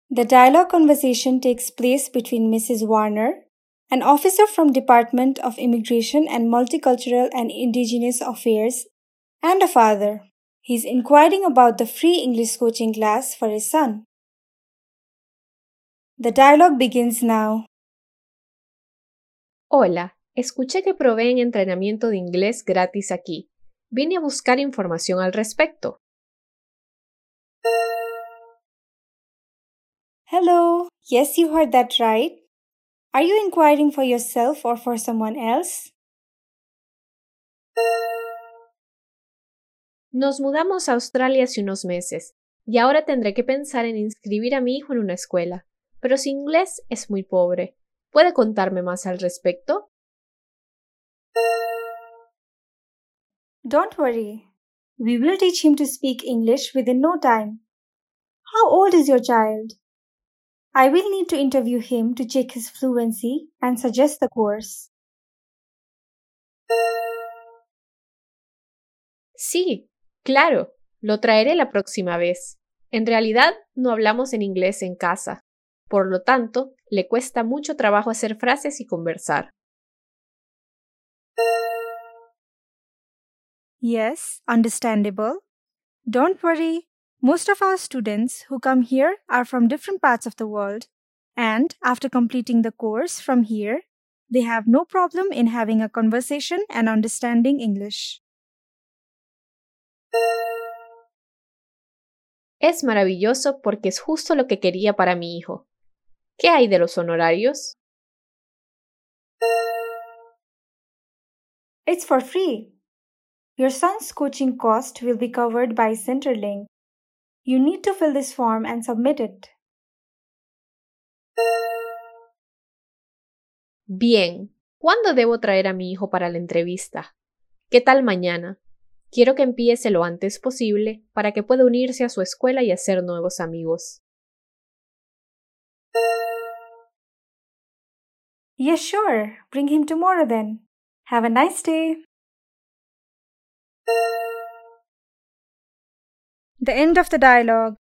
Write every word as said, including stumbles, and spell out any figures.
The dialogue conversation takes place between Missus Warner, an officer from Department of Immigration and Multicultural and Indigenous Affairs, and a father. He's inquiring about the free English coaching class for his son. The dialogue begins now. Hola, escuché que proveen entrenamiento de inglés gratis aquí. Vine a buscar información al respecto. Hello, yes, you heard that right. Are you inquiring for yourself or for someone else? Nos mudamos a Australia hace unos meses, y ahora tendré que pensar en inscribir a mi hijo en una escuela, pero su inglés es muy pobre. ¿Puede contarme más al respecto? Don't worry. We will teach him to speak English within no time. How old is your child? I will need to interview him to check his fluency and suggest the course. Sí, claro, lo traeré la próxima vez. En realidad, no hablamos en inglés en casa. Por lo tanto, le cuesta mucho trabajo hacer frases y conversar. Yes, understandable. Don't worry. Most of our students who come here are from different parts of the world, and after completing the course from here, they have no problem in having a conversation and understanding English. Es maravilloso porque es justo lo que quería para mi hijo. ¿Qué hay de los honorarios? It's for free. Your son's coaching cost will be covered by Centrelink. You need to fill this form and submit it. Bien, ¿cuándo debo traer a mi hijo para la entrevista? ¿Qué tal mañana? Quiero que empiece lo antes posible para que pueda unirse a su escuela y hacer nuevos amigos. Yes, sure. Bring him tomorrow then. Have a nice day. The end of the dialogue.